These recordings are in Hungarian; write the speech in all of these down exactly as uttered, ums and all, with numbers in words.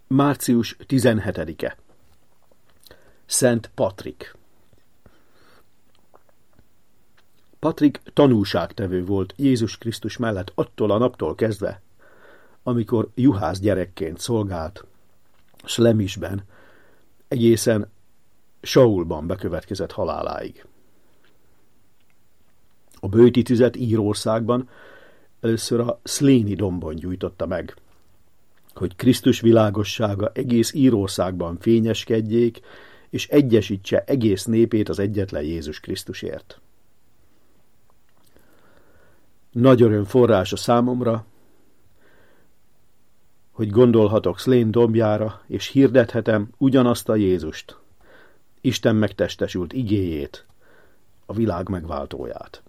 március tizenhetedike. Szent Patrik. Patrik tanúságtevő volt Jézus Krisztus mellett attól a naptól kezdve, amikor juhász gyerekként szolgált Slemisben, egészen Saulban bekövetkezett haláláig. A böjti tüzet Írországban először a Szléni dombon gyújtotta meg, hogy Krisztus világossága egész Írországban fényeskedjék, és egyesítse egész népét az egyetlen Jézus Krisztusért. Nagy öröm forrása számomra, hogy gondolhatok Szlén dombjára, és hirdethetem ugyanazt a Jézust, Isten megtestesült igéjét, a világ megváltóját.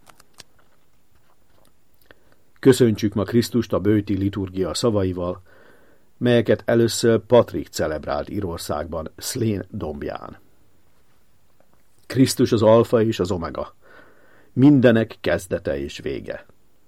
Köszöntsük ma Krisztust a böjti liturgia szavaival, melyeket először Patrik celebrált Írországban Szlén dombján. Krisztus az alfa és az omega, mindenek kezdete és vége.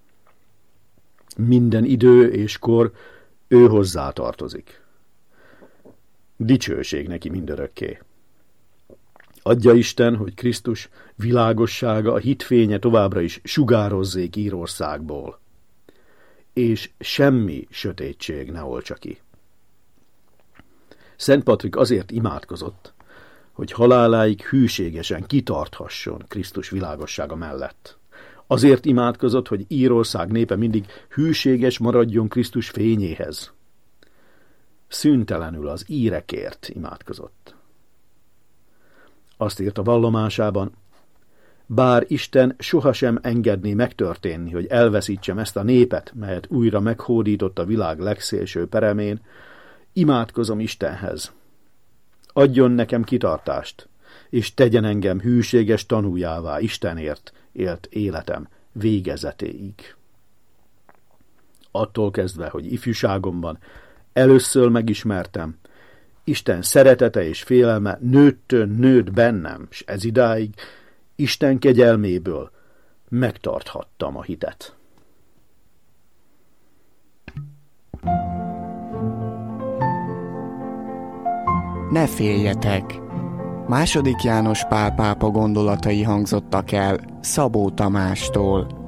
Minden idő és kor ő hozzá tartozik. Dicsőség neki mindörökké. Adja Isten, hogy Krisztus világossága, a hitfénye továbbra is sugározzék Írországból, és semmi sötétség ne oltsa ki. Szent Patrik azért imádkozott, hogy haláláig hűségesen kitarthasson Krisztus világossága mellett. Azért imádkozott, hogy Írország népe mindig hűséges maradjon Krisztus fényéhez. Szüntelenül az írekért imádkozott. Azt írt a vallomásában, bár Isten sohasem engedné megtörténni, hogy elveszítsem ezt a népet, melyet újra meghódított a világ legszélső peremén, imádkozom Istenhez. Adjon nekem kitartást, és tegyen engem hűséges tanújává Istenért élt életem végezetéig. Attól kezdve, hogy ifjúságomban először megismertem, Isten szeretete és félelme nőttön nőtt bennem, s ez idáig Isten kegyelméből megtarthattam a hitet. Ne féljetek! Második János Pál pápa gondolatai hangzottak el Szabó Tamástól.